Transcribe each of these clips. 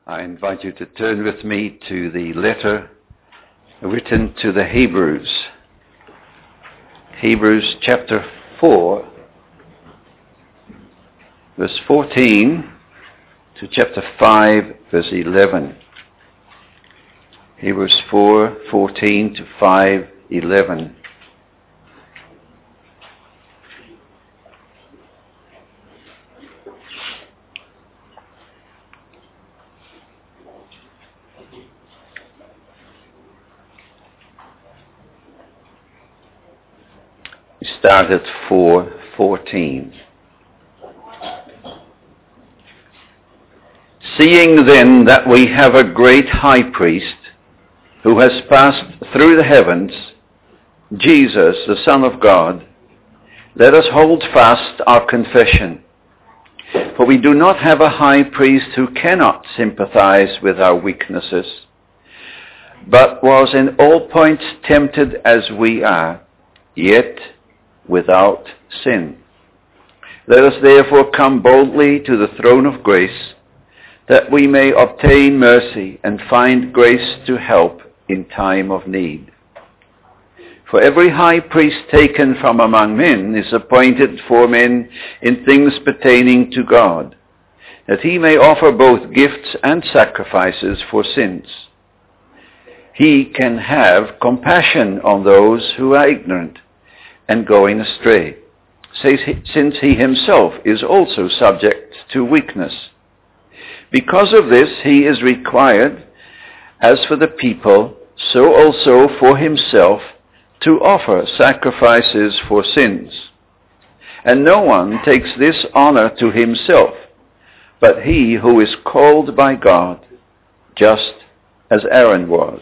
I invite you to turn with me to the letter written to the Hebrews. Hebrews chapter 4, verse 14 to chapter 5, verse 11. Hebrews 4, 14 to 5, 11. We start at 4:14. Seeing then that we have a great high priest who has passed through the heavens, Jesus, the Son of God, let us hold fast our confession. For we do not have a high priest who cannot sympathize with our weaknesses, but was in all points tempted as we are, yet without sin. Let us therefore come boldly to the throne of grace, that we may obtain mercy and find grace to help in time of need. For every high priest taken from among men is appointed for men in things pertaining to God, that he may offer both gifts and sacrifices for sins. He can have compassion on those who are ignorant and going astray, since he himself is also subject to weakness. Because of this he is required, as for the people, so also for himself, to offer sacrifices for sins. And no one takes this honor to himself, but he who is called by God, just as Aaron was.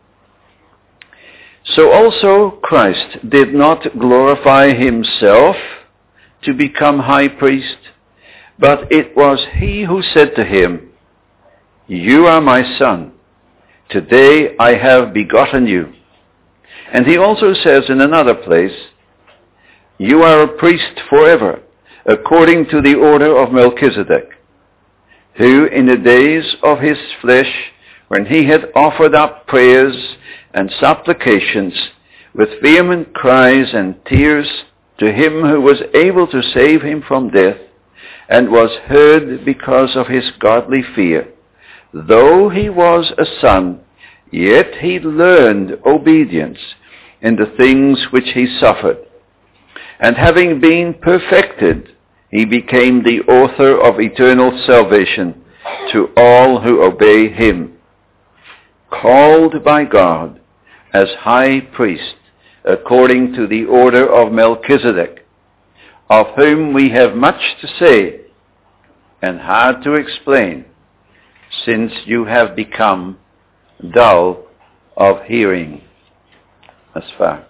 So also Christ did not glorify himself to become high priest, but it was he who said to him, "You are my son. Today I have begotten you." And he also says in another place, "You are a priest forever, according to the order of Melchizedek, who in the days of his flesh, when he had offered up prayers and supplications with vehement cries and tears to him who was able to save him from death, and was heard because of his godly fear. Though he was a son, yet he learned obedience in the things which he suffered. And having been perfected, he became the author of eternal salvation to all who obey him, called by God as high priest according to the order of Melchizedek, of whom we have much to say and hard to explain, since you have become dull of hearing. As far.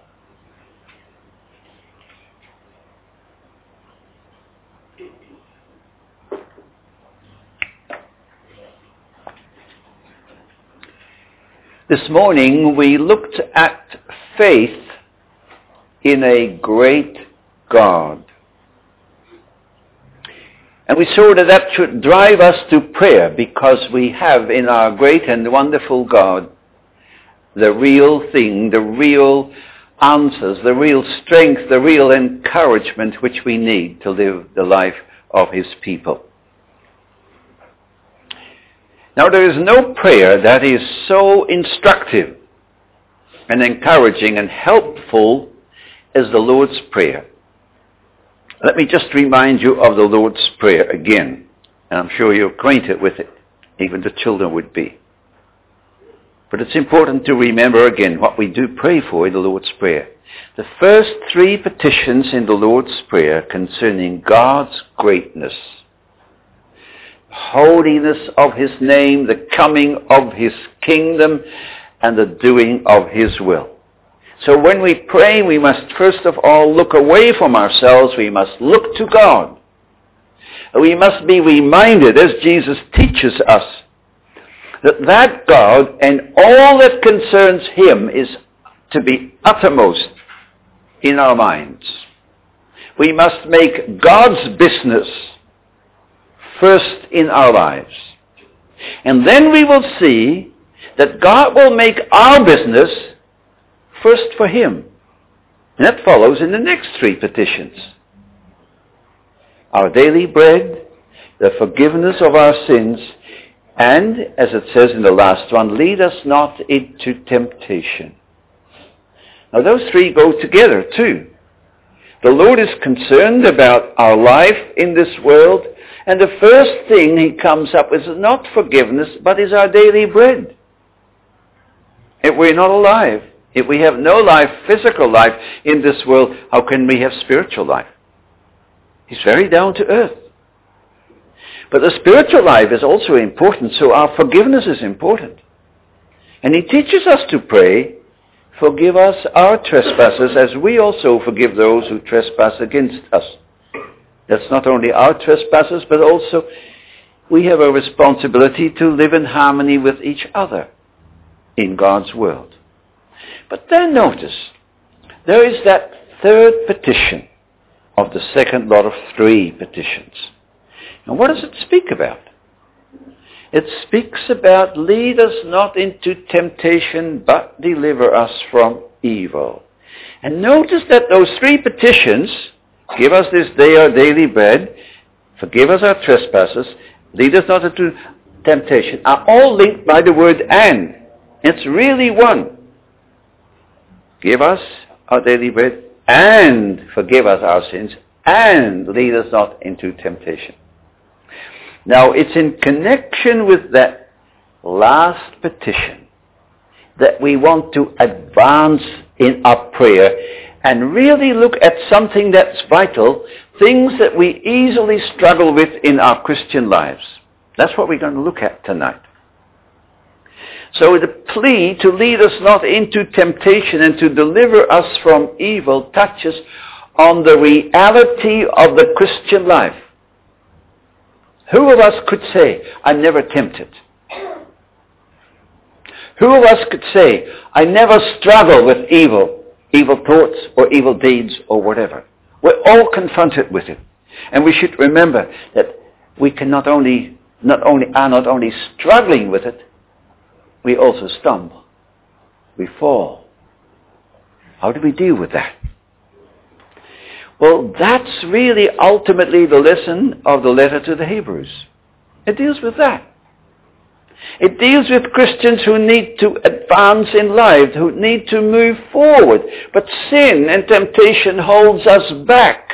This morning we looked at faith in a great God. And we saw that should drive us to prayer, because we have in our great and wonderful God the real thing, the real answers, the real strength, the real encouragement which we need to live the life of his people. Now, there is no prayer that is so instructive and encouraging and helpful as the Lord's Prayer. Let me just remind you of the Lord's Prayer again, and I'm sure you're acquainted with it, even the children would be. But it's important to remember again what we do pray for in the Lord's Prayer. The first three petitions in the Lord's Prayer concerning God's greatness, holiness of his name, the coming of his kingdom, and the doing of his will. So when we pray, we must first of all look away from ourselves. We must look to God. We must be reminded, as Jesus teaches us, that God and all that concerns him is to be uttermost in our minds. We must make God's business first in our lives. And then we will see that God will make our business first for him. And that follows in the next three petitions. Our daily bread, the forgiveness of our sins, and, as it says in the last one, lead us not into temptation. Now those three go together too. The Lord is concerned about our life in this world, and the first thing he comes up with is not forgiveness, but is our daily bread. If we're not alive, if we have no life, physical life in this world, how can we have spiritual life? He's very down to earth. But the spiritual life is also important, so our forgiveness is important. And he teaches us to pray, forgive us our trespasses as we also forgive those who trespass against us. That's not only our trespasses, but also we have a responsibility to live in harmony with each other in God's world. But then notice, there is that third petition of the second lot of three petitions. And what does it speak about? It speaks about, lead us not into temptation, but deliver us from evil. And notice that those three petitions, give us this day our daily bread, forgive us our trespasses, lead us not into temptation, are all linked by the word and. It's really one. Give us our daily bread and forgive us our sins and lead us not into temptation. Now, it's in connection with that last petition that we want to advance in our prayer and really look at something that's vital, things that we easily struggle with in our Christian lives. That's what we're going to look at tonight. So the plea to lead us not into temptation and to deliver us from evil touches on the reality of the Christian life. Who of us could say, I'm never tempted? Who of us could say, I never struggle with evil thoughts or evil deeds or whatever? We're all confronted with it. And we should remember that we can not only struggling with it, we also stumble. We fall. How do we deal with that? Well, that's really ultimately the lesson of the letter to the Hebrews. It deals with that. It deals with Christians who need to advance in life, who need to move forward. But sin and temptation holds us back.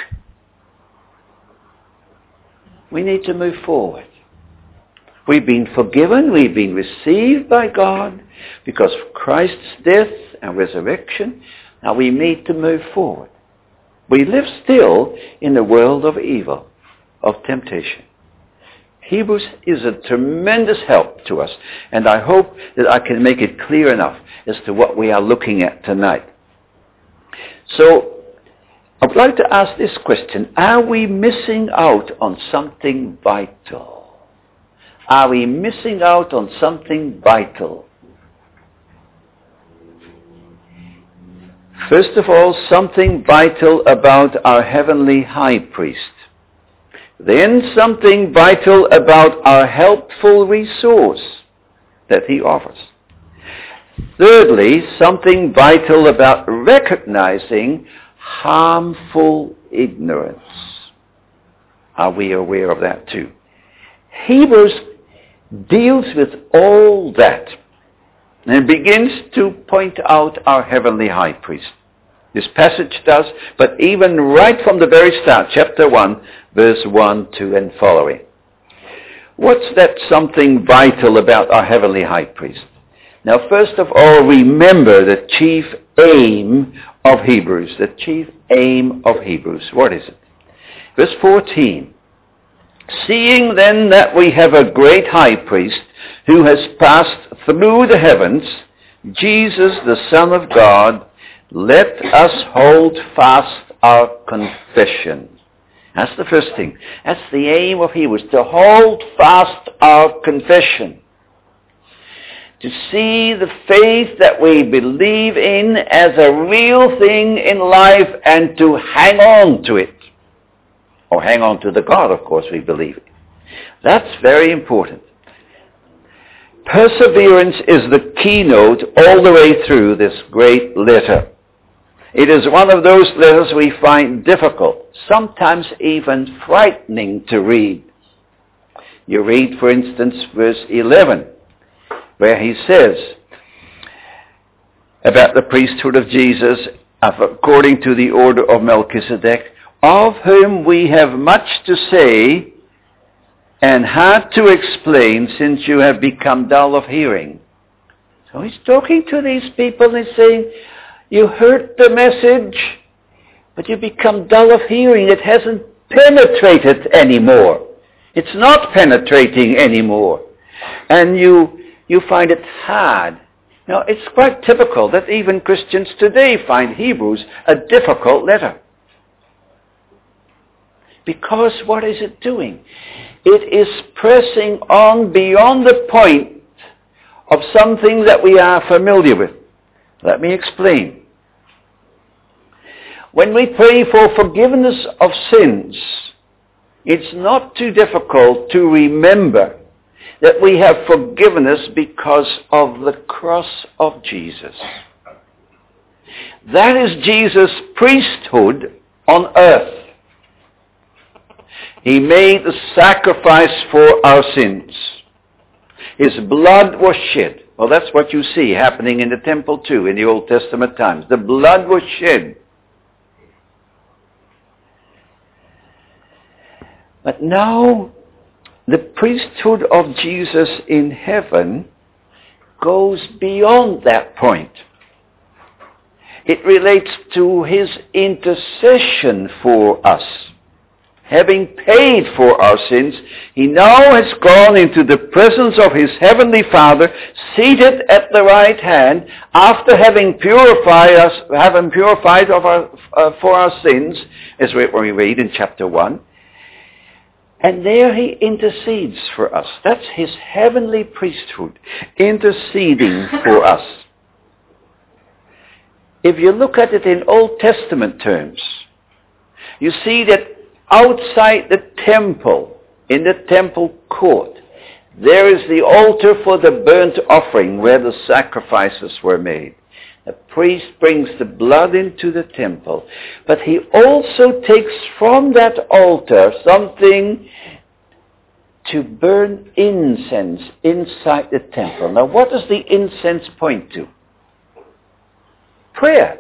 We need to move forward. We've been forgiven, we've been received by God because of Christ's death and resurrection. Now we need to move forward. We live still in a world of evil, of temptation. Hebrews is a tremendous help to us, and I hope that I can make it clear enough as to what we are looking at tonight. So, I would like to ask this question. Are we missing out on something vital? Are we missing out on something vital? First of all, something vital about our heavenly high priest. Then something vital about our helpful resource that he offers. Thirdly, something vital about recognizing harmful ignorance. Are we aware of that too? Hebrews deals with all that and begins to point out our heavenly high priest. This passage does, but even right from the very start, chapter 1, verse 1, 2, and following. What's that something vital about our heavenly high priest? Now, first of all, remember the chief aim of Hebrews. The chief aim of Hebrews. What is it? Verse 14. Seeing then that we have a great high priest who has passed through the heavens, Jesus, the Son of God, let us hold fast our confession. That's the first thing. That's the aim of Hebrews, to hold fast our confession. To see the faith that we believe in as a real thing in life and to hang on to it. Or hang on to the God, of course, we believe in. That's very important. Perseverance is the keynote all the way through this great letter. It is one of those letters we find difficult, sometimes even frightening to read. You read, for instance, verse 11, where he says about the priesthood of Jesus according to the order of Melchizedek, of whom we have much to say and hard to explain, since you have become dull of hearing. So he's talking to these people and he's saying, you heard the message, but you become dull of hearing. It hasn't penetrated anymore. It's not penetrating anymore. And you find it hard. Now, it's quite typical that even Christians today find Hebrews a difficult letter. Because what is it doing? It is pressing on beyond the point of something that we are familiar with. Let me explain. When we pray for forgiveness of sins, it's not too difficult to remember that we have forgiveness because of the cross of Jesus. That is Jesus' priesthood on earth. He made the sacrifice for our sins. His blood was shed. Well, that's what you see happening in the temple too, in the Old Testament times. The blood was shed. But now, the priesthood of Jesus in heaven goes beyond that point. It relates to his intercession for us. Having paid for our sins, he now has gone into the presence of his heavenly Father, seated at the right hand, after having purified us, for our sins, as we read in chapter 1. And there he intercedes for us. That's his heavenly priesthood, interceding for us. If you look at it in Old Testament terms, you see that outside the temple, in the temple court, there is the altar for the burnt offering where the sacrifices were made. The priest brings the blood into the temple, but he also takes from that altar something to burn incense inside the temple. Now, what does the incense point to? Prayer.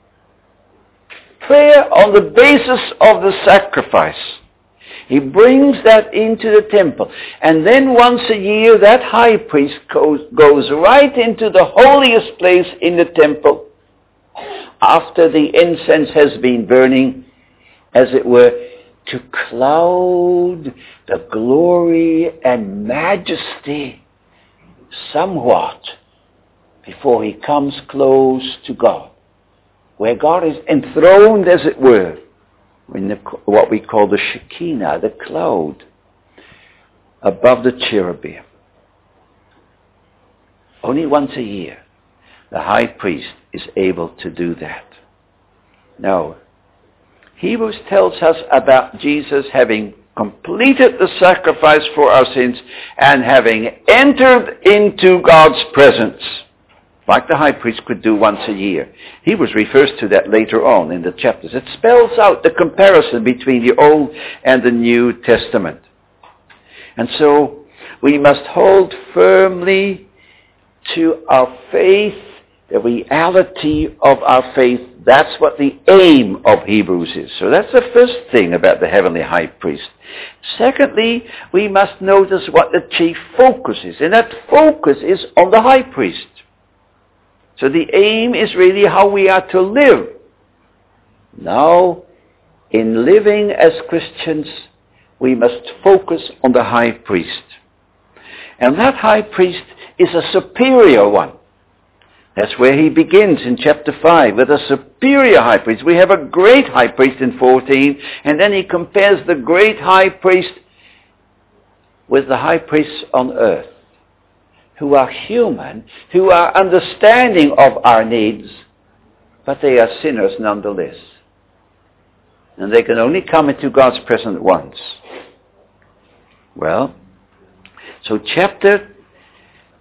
Prayer on the basis of the sacrifice. He brings that into the temple. And then once a year, that high priest goes right into the holiest place in the temple after the incense has been burning, as it were, to cloud the glory and majesty somewhat before he comes close to God, where God is enthroned, as it were, in what we call the Shekinah, the cloud, above the cherubim. Only once a year, the high priest is able to do that. Now, Hebrews tells us about Jesus having completed the sacrifice for our sins and having entered into God's presence, like the high priest could do once a year. Hebrews refers to that later on in the chapters. It spells out the comparison between the Old and the New Testament. And so we must hold firmly to our faith, the reality of our faith. That's what the aim of Hebrews is. So that's the first thing about the heavenly high priest. Secondly, we must notice what the chief focus is. And that focus is on the high priest. So the aim is really how we are to live. Now, in living as Christians, we must focus on the high priest. And that high priest is a superior one. That's where he begins in chapter 5, with a superior high priest. We have a great high priest in 14, and then he compares the great high priest with the high priests on earth, who are human, who are understanding of our needs, but they are sinners nonetheless. And they can only come into God's presence once. Well, so chapter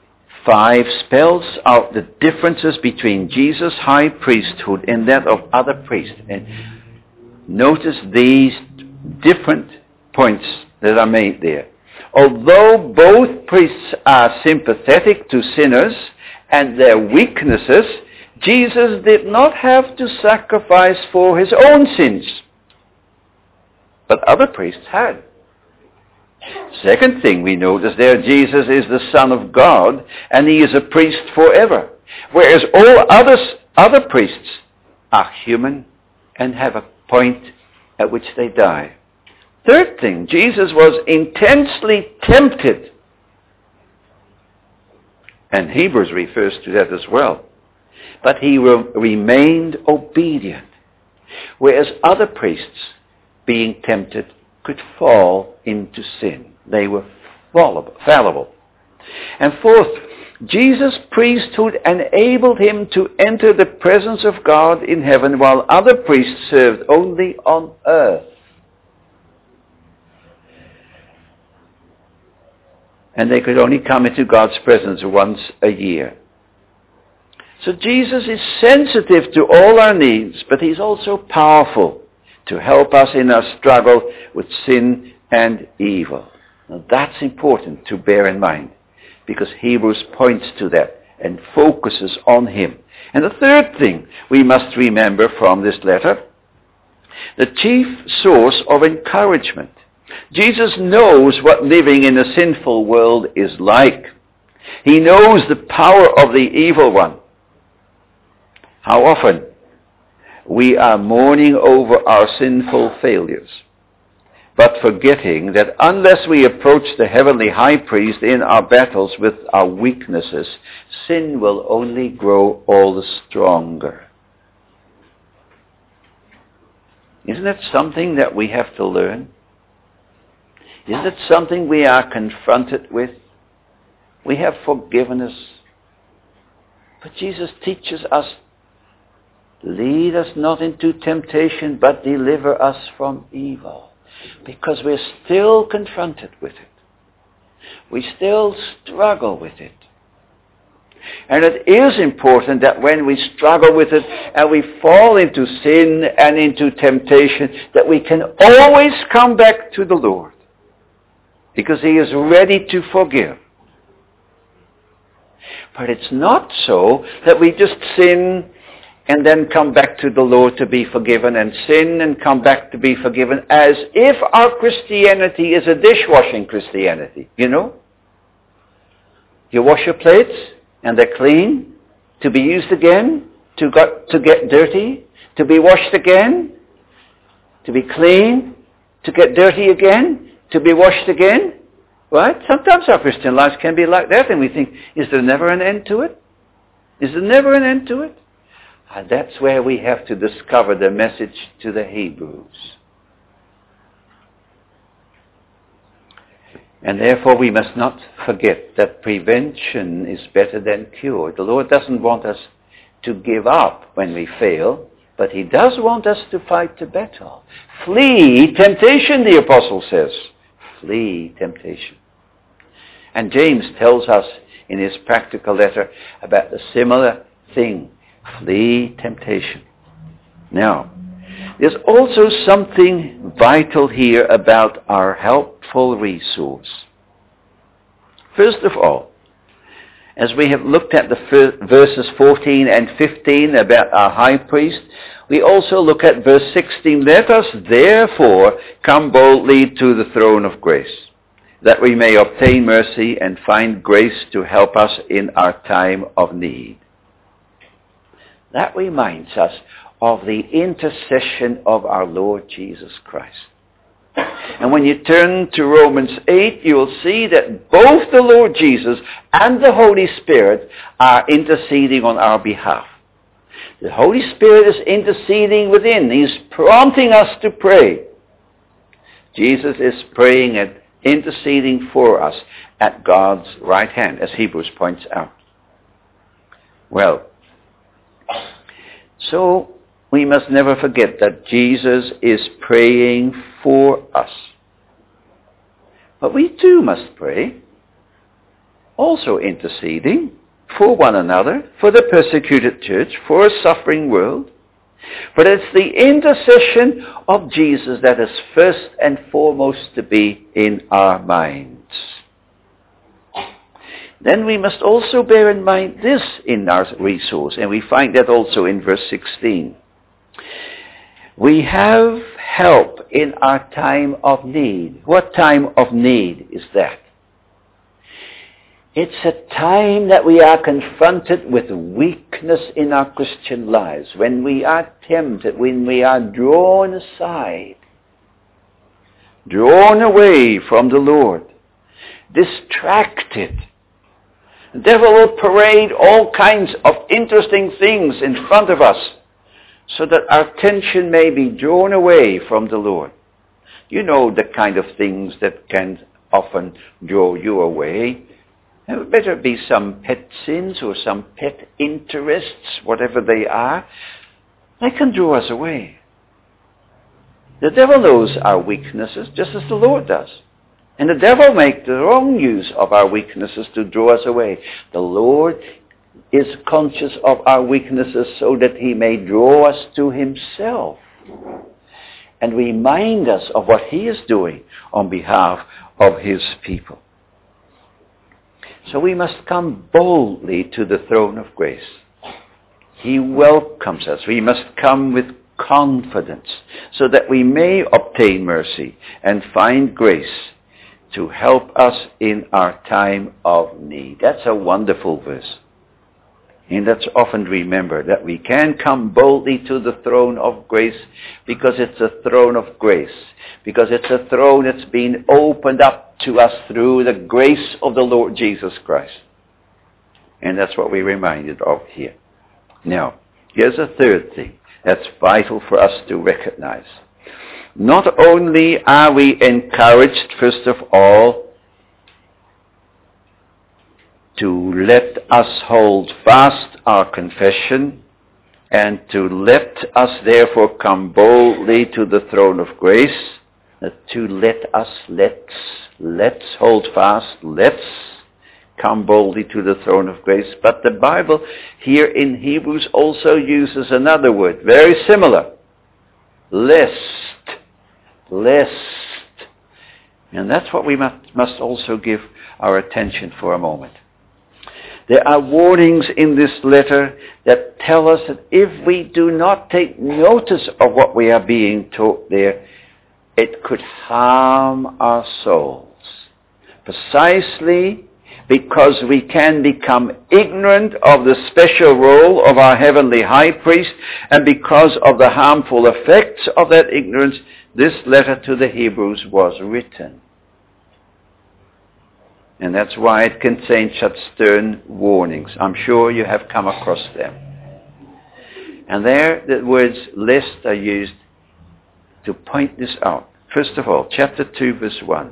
5 spells out the differences between Jesus' high priesthood and that of other priests. And notice these different points that are made there. Although both priests are sympathetic to sinners and their weaknesses, Jesus did not have to sacrifice for his own sins. But other priests had. Second thing we notice there, Jesus is the Son of God, and he is a priest forever. Whereas all other priests are human and have a point at which they die. Third thing, Jesus was intensely tempted. And Hebrews refers to that as well. But he remained obedient. Whereas other priests, being tempted, could fall into sin. They were fallible. And fourth, Jesus' priesthood enabled him to enter the presence of God in heaven, while other priests served only on earth. And they could only come into God's presence once a year. So Jesus is sensitive to all our needs, but he's also powerful to help us in our struggle with sin and evil. Now that's important to bear in mind, because Hebrews points to that and focuses on him. And the third thing we must remember from this letter, the chief source of encouragement. Jesus knows what living in a sinful world is like. He knows the power of the evil one. How often we are mourning over our sinful failures, but forgetting that unless we approach the heavenly high priest in our battles with our weaknesses, sin will only grow all the stronger. Isn't it something that we have to learn? Isn't it something we are confronted with? We have forgiveness. But Jesus teaches us, lead us not into temptation, but deliver us from evil. Because we're still confronted with it. We still struggle with it. And it is important that when we struggle with it and we fall into sin and into temptation, that we can always come back to the Lord. Because he is ready to forgive. But it's not so that we just sin and then come back to the Lord to be forgiven, and sin and come back to be forgiven, as if our Christianity is a dishwashing Christianity, you know? You wash your plates and they're clean, to be used again, to get dirty, to be washed again, to be clean, to get dirty again, to be washed again. Right? Sometimes our Christian lives can be like that, and we think, is there never an end to it? Is there never an end to it? And that's where we have to discover the message to the Hebrews. And therefore we must not forget that prevention is better than cure. The Lord doesn't want us to give up when we fail, but he does want us to fight the battle. Flee temptation, the apostle says. Flee temptation. And James tells us in his practical letter about the similar thing. Flee temptation. Now, there's also something vital here about our helpful resource. First of all, as we have looked at the verses 14 and 15 about our high priest, we also look at verse 16. Let us therefore come boldly to the throne of grace, that we may obtain mercy and find grace to help us in our time of need. That reminds us of the intercession of our Lord Jesus Christ. And when you turn to Romans 8, you will see that both the Lord Jesus and the Holy Spirit are interceding on our behalf. The Holy Spirit is interceding within. He's prompting us to pray. Jesus is praying and interceding for us at God's right hand, as Hebrews points out. Well, so we must never forget that Jesus is praying for us. But we too must pray. also interceding for one another, for the persecuted church, for a suffering world. But it's the intercession of Jesus that is first and foremost to be in our minds. Then we must also bear in mind this in our resource, and we find that also in verse 16. We have help in our time of need. What time of need is that? It's a time that we are confronted with weakness in our Christian lives, when we are tempted, when we are drawn aside, drawn away from the Lord, distracted. The devil will parade all kinds of interesting things in front of us so that our attention may be drawn away from the Lord. You know the kind of things that can often draw you away. There better be some pet sins or some pet interests, whatever they are. They can draw us away. The devil knows our weaknesses just as the Lord does. And the devil makes the wrong use of our weaknesses to draw us away. The Lord is conscious of our weaknesses so that he may draw us to himself and remind us of what he is doing on behalf of his people. So we must come boldly to the throne of grace. He welcomes us. We must come with confidence so that we may obtain mercy and find grace to help us in our time of need. That's a wonderful verse. And that's often remembered, that we can come boldly to the throne of grace because it's a throne of grace. Because it's a throne that's been opened up to us through the grace of the Lord Jesus Christ. And that's what we're reminded of here. Now, here's a third thing that's vital for us to recognize. Not only are we encouraged, first of all, to let us hold fast our confession and to let us therefore come boldly to the throne of grace. Let's hold fast, let's come boldly to the throne of grace. But the Bible here in Hebrews also uses another word, very similar. Lest. And that's what we must also give our attention for a moment. There are warnings in this letter that tell us that if we do not take notice of what we are being taught there, it could harm our souls. Precisely because we can become ignorant of the special role of our heavenly high priest, and because of the harmful effects of that ignorance, this letter to the Hebrews was written. And that's why it contains such stern warnings. I'm sure you have come across them. And there the words lest are used to point this out. First of all, chapter 2, verse 1.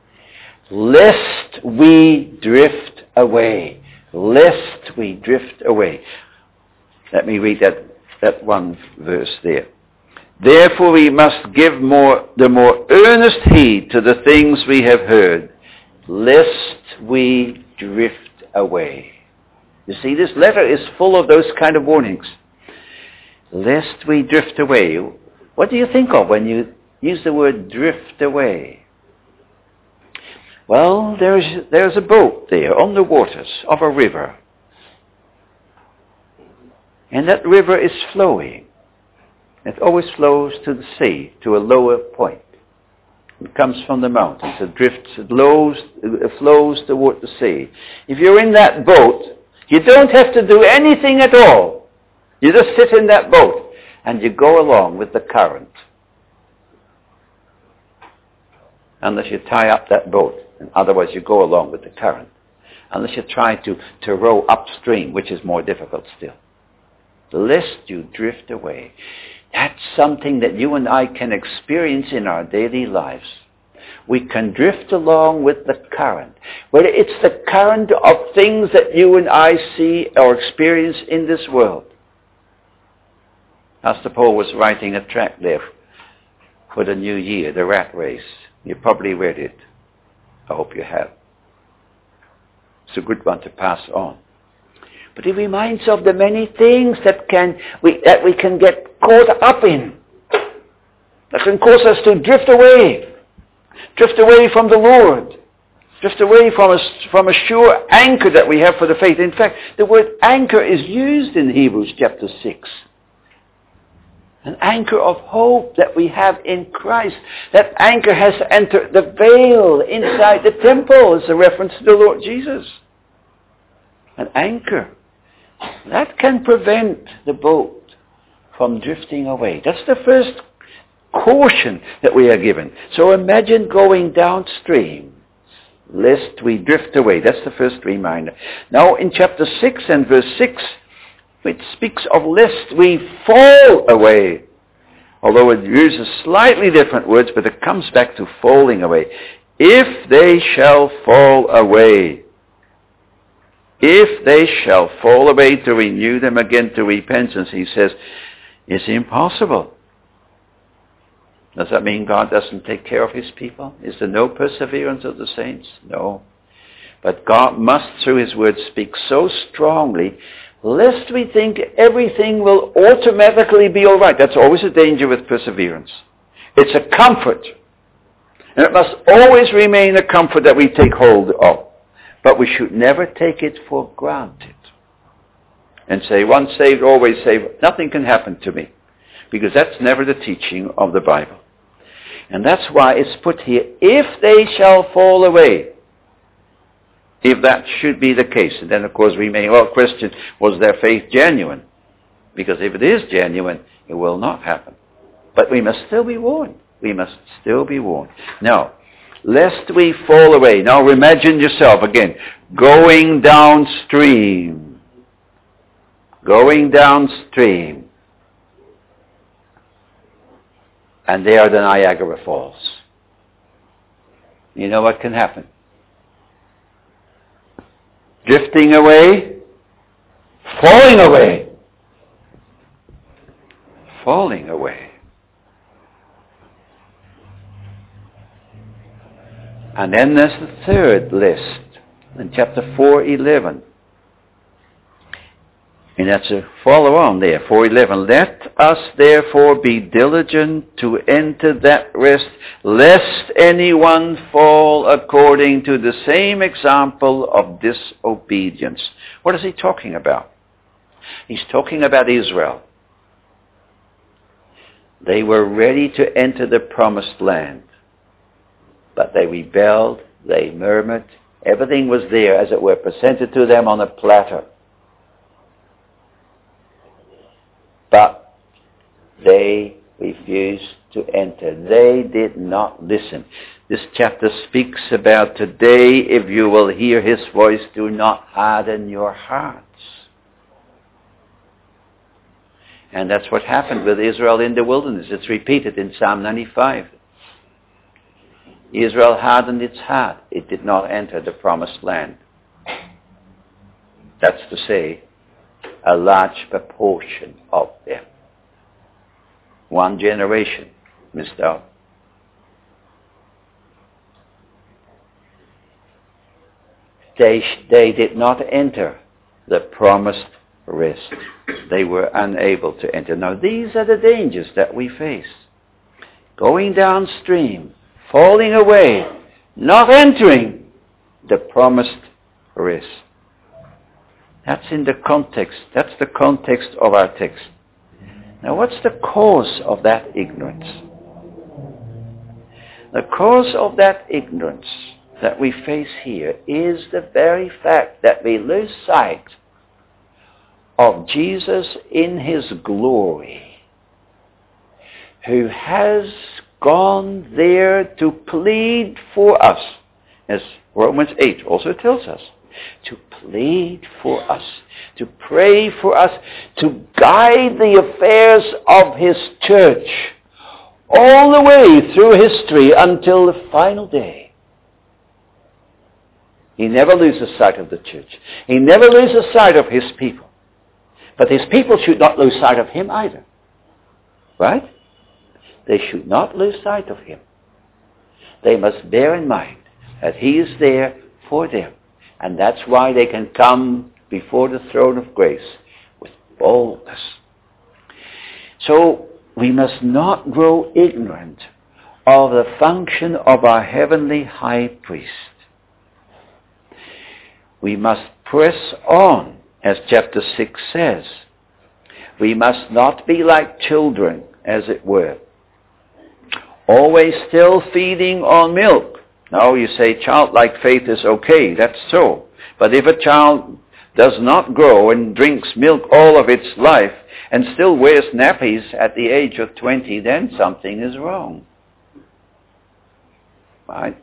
Lest we drift away. Lest we drift away. Let me read that one verse there. Therefore we must give the more earnest heed to the things we have heard, lest we drift away. You see, this letter is full of those kind of warnings. Lest we drift away. What do you think of when you use the word drift away? Well, there's a boat there on the waters of a river. And that river is flowing. It always flows to the sea, to a lower point. It comes from the mountains. It drifts, it flows toward the sea. If you're in that boat, you don't have to do anything at all. You just sit in that boat and you go along with the current. Unless you tie up that boat, and otherwise you go along with the current. Unless you try to row upstream, which is more difficult still. Lest you drift away. That's something that you and I can experience in our daily lives. We can drift along with the current. Whether it's the current of things that you and I see or experience in this world. Pastor Paul was writing a tract there for the new year, the rat race. You probably read it. I hope you have. It's a good one to pass on. But he reminds of the many things that we can get caught up in, that can cause us to drift away from the Lord, drift away from a sure anchor that we have for the faith. In fact, the word anchor is used in Hebrews chapter 6. An anchor of hope that we have in Christ. That anchor has entered the veil inside the temple. It's a reference to the Lord Jesus. An anchor that can prevent the boat from drifting away. That's the first caution that we are given. So imagine going downstream, lest we drift away. That's the first reminder. Now in chapter 6 and verse 6, it speaks of lest we fall away. Although it uses slightly different words, but it comes back to falling away. If they shall fall away. If they shall fall away, to renew them again to repentance, he says, it's impossible. Does that mean God doesn't take care of his people? Is there no perseverance of the saints? No. But God must, through his word, speak so strongly, lest we think everything will automatically be all right. That's always a danger with perseverance. It's a comfort. And it must always remain a comfort that we take hold of. But we should never take it for granted. And say, once saved, always saved. Nothing can happen to me. Because that's never the teaching of the Bible. And that's why it's put here, if they shall fall away. If that should be the case. And then of course we may well question, was their faith genuine? Because if it is genuine, it will not happen. But we must still be warned. We must still be warned. Now, lest we fall away. Now imagine yourself again, going downstream. Going downstream. And there are the Niagara Falls. You know what can happen? Drifting away, falling away. Falling away. And then there's the third list in chapter 4:11. And that's a follow on there, 4:11. Let us therefore be diligent to enter that rest, lest anyone fall according to the same example of disobedience. What is he talking about? He's talking about Israel. They were ready to enter the promised land. But they rebelled, they murmured. Everything was there, as it were, presented to them on a platter. But they refused to enter. They did not listen. This chapter speaks about today, if you will hear his voice, do not harden your hearts. And that's what happened with Israel in the wilderness. It's repeated in Psalm 95. Israel hardened its heart. It did not enter the promised land. That's to say, a large proportion of them. One generation missed out. They did not enter the promised rest. They were unable to enter. Now these are the dangers that we face. Going downstream, falling away, not entering the promised rest. That's in the context. That's the context of our text. Now what's the cause of that ignorance? The cause of that ignorance that we face here is the very fact that we lose sight of Jesus in his glory, who has gone there to plead for us, as Romans 8 also tells us. To plead for us, to pray for us, to guide the affairs of his church all the way through history until the final day. He never loses sight of the church. He never loses sight of his people. But his people should not lose sight of him either. Right? They should not lose sight of him. They must bear in mind that he is there for them, And that's why they can come before the throne of grace with boldness. So we must not grow ignorant of the function of our heavenly high priest. We must press on, as chapter 6 says. We must not be like children, as it were, always still feeding on milk. Now you say childlike faith is okay, that's so. But if a child does not grow and drinks milk all of its life and still wears nappies at the age of 20, then something is wrong. Right?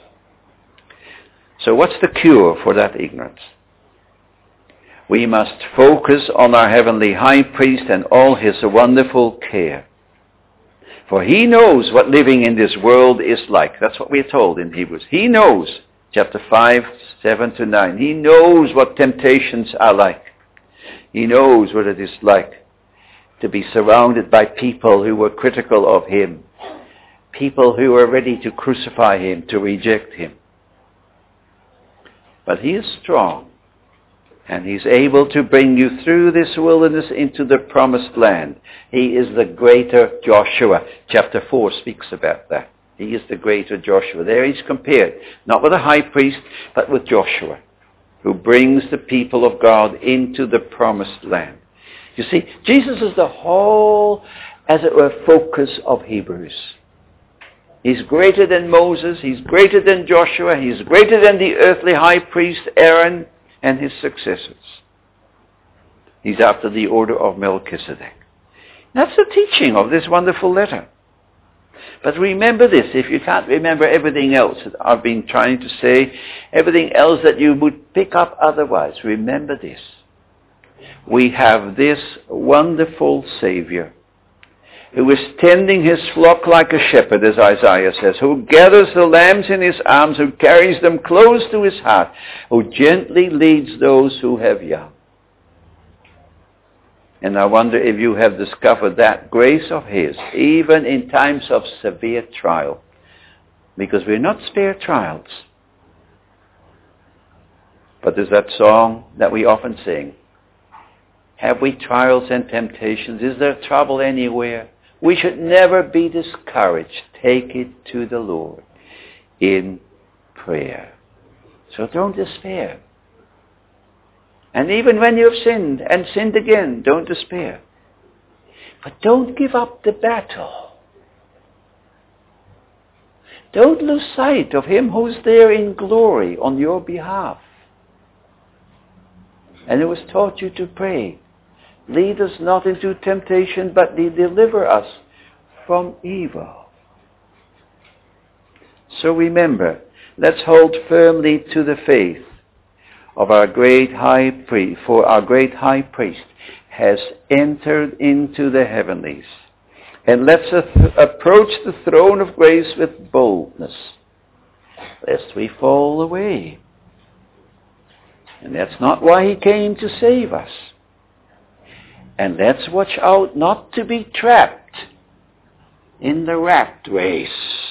So what's the cure for that ignorance? We must focus on our heavenly high priest and all his wonderful care. For he knows what living in this world is like. That's what we're told in Hebrews. He knows, chapter 5, 7 to 9. He knows what temptations are like. He knows what it is like to be surrounded by people who were critical of him. People who were ready to crucify him, to reject him. But he is strong. And he's able to bring you through this wilderness into the promised land. He is the greater Joshua. Chapter 4 speaks about that. He is the greater Joshua. There he's compared, not with a high priest, but with Joshua, who brings the people of God into the promised land. You see, Jesus is the whole, as it were, focus of Hebrews. He's greater than Moses. He's greater than Joshua. He's greater than the earthly high priest Aaron and his successors. He's after the order of Melchizedek. That's the teaching of this wonderful letter. But remember this, if you can't remember everything else that I've been trying to say, everything else that you would pick up otherwise, remember this. We have this wonderful Savior who is tending his flock like a shepherd, as Isaiah says, who gathers the lambs in his arms, who carries them close to his heart, who gently leads those who have young. And I wonder if you have discovered that grace of his, even in times of severe trial. Because we're not spared trials. But there's that song that we often sing. Have we trials and temptations? Is there trouble anywhere? We should never be discouraged. Take it to the Lord in prayer. So don't despair. And even when you have sinned and sinned again, don't despair. But don't give up the battle. Don't lose sight of him who's there in glory on your behalf. And it was taught you to pray. Lead us not into temptation, but deliver us from evil. So remember, let's hold firmly to the faith of our great high priest, for our great high priest has entered into the heavenlies. And let's approach the throne of grace with boldness, lest we fall away. And that's not why he came to save us. And let's watch out not to be trapped in the rat race,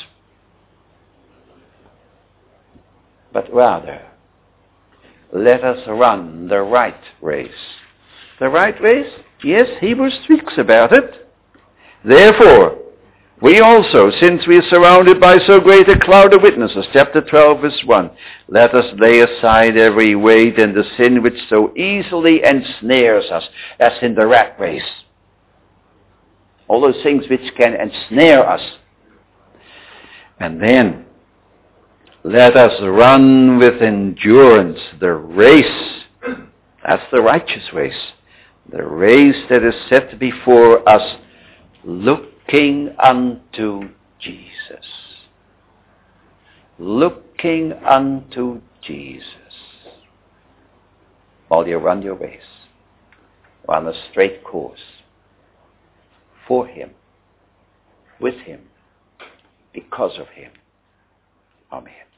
but rather let us run the right race. The right race? Yes, Hebrews speaks about it. Therefore, we also, since we are surrounded by so great a cloud of witnesses, chapter 12, verse 1, let us lay aside every weight and the sin which so easily ensnares us. That's in the rat race. All those things which can ensnare us. And then, let us run with endurance the race. That's the righteous race. The race that is set before us, looking unto Jesus. Looking unto Jesus. While you run your race, run a straight course for him, with him, because of him. Amen.